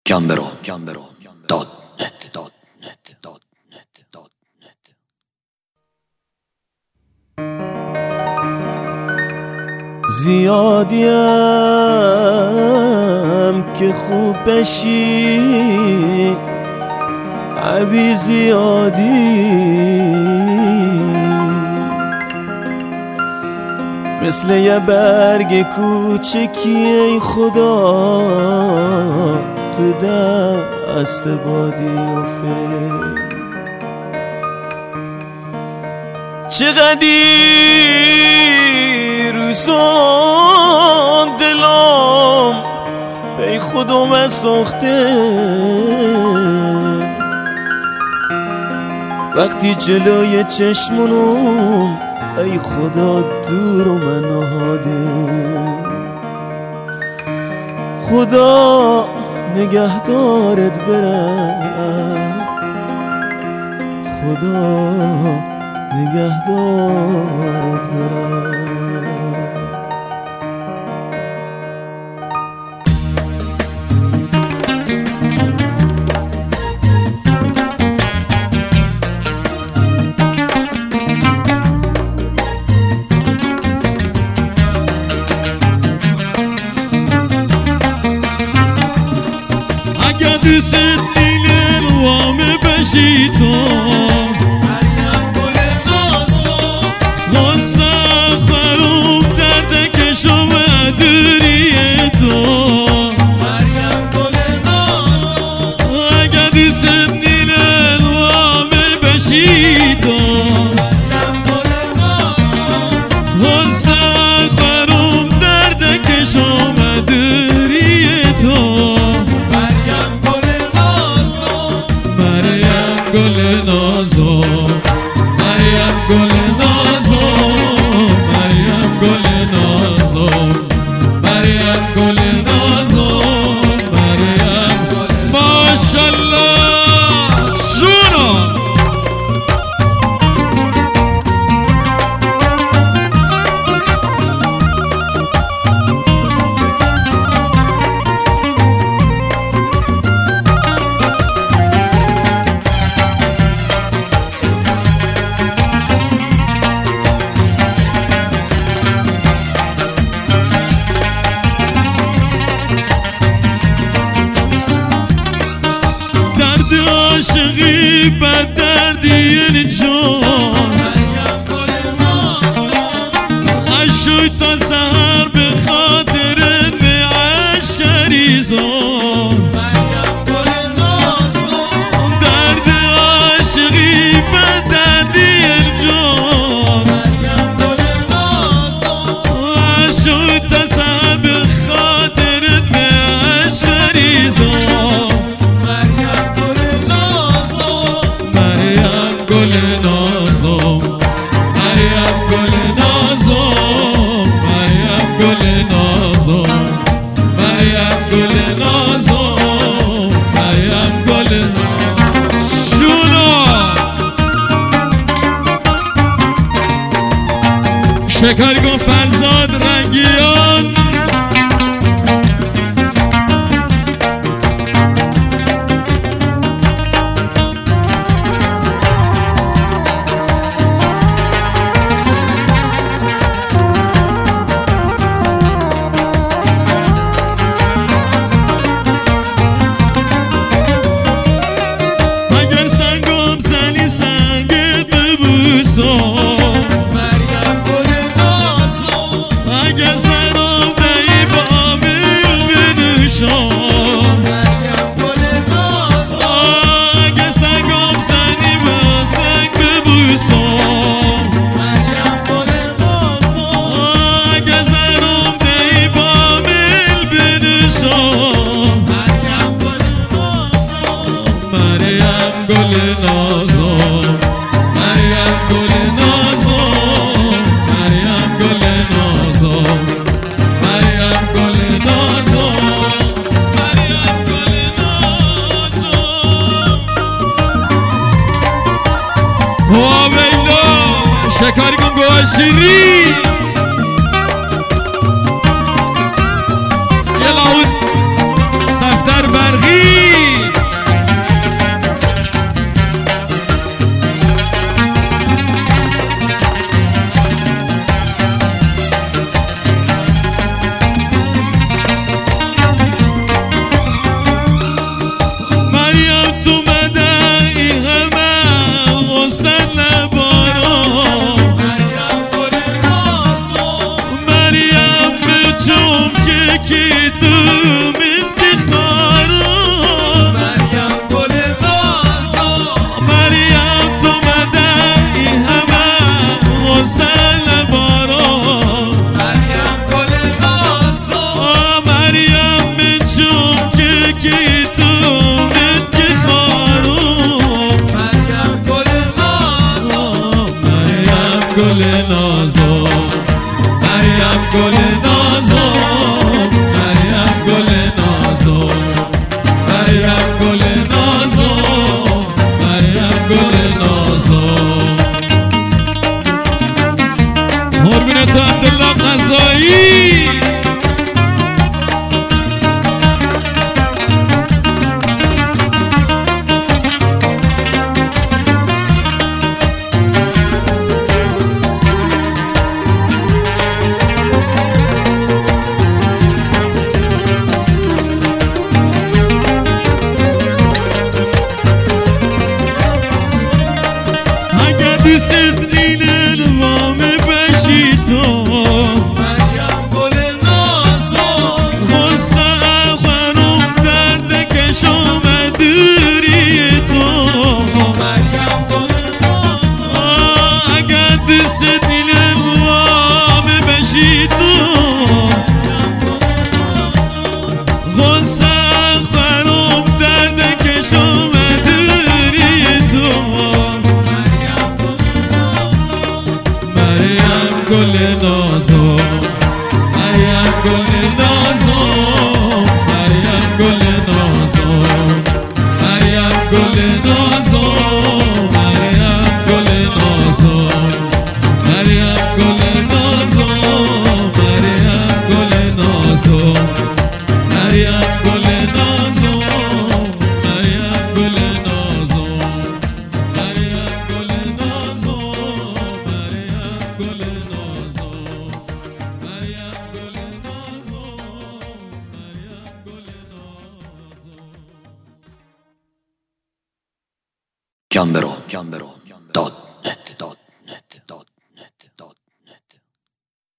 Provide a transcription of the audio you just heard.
gambero.net زیادیم که خوب بشی عبی زیادی مثل یه برگ کوچکی ای خدا تو دست بادی افته چقدی روزان دلم ای خودم سخته وقتی جلوی چشمونم ای خدا دور و من نهاده خدا نگهدارت برم خدا نگهدارت برم اگه دوست دیلم وامه بشی تو مریم گل نازو غصه خروب درد کشم دوری تو مریم گل نازو اگه دوست دیلم وامه بشی تو مریم گل نازو غصه خروب درد کشم دوری تو گل نازو مریم گل نازو مریم گل نازو مریم گل نازو مریم ماشاءالله شونو عاشقی بد دردی این جان مریم گل نازو عشوی تا سهر به خاطرت به عشق ریزان مریم گل نازو درد عاشقی بد دردی این جان مریم گل نازو عشوی تا سهر به خاطرت به عشق ریزان گل نازو مریم گل نازو مریم گل نازو مریم گل نازو مریم گل شونو شکارگو فرزاد رنگیان مریم گل نازو اگر سرم دهی با میل بنوشم مریم گل نازو اگر سنگم زنی با سنگ ببوسم مریم گل نازو اگر سرم دهی با میل بنوشم مریم گل نازو مریم گل نازو مریم گل نازو مریم گل نازو مریم گل نازو مریم گل نازو وا ویلا شکاری کن گوه شیری یه لاود سفتر برقی نازو مریم گل نازو مریم گل نازو مریم گل نازو مریم گل نازو مریم گل نازو مریم گل نازو کم برو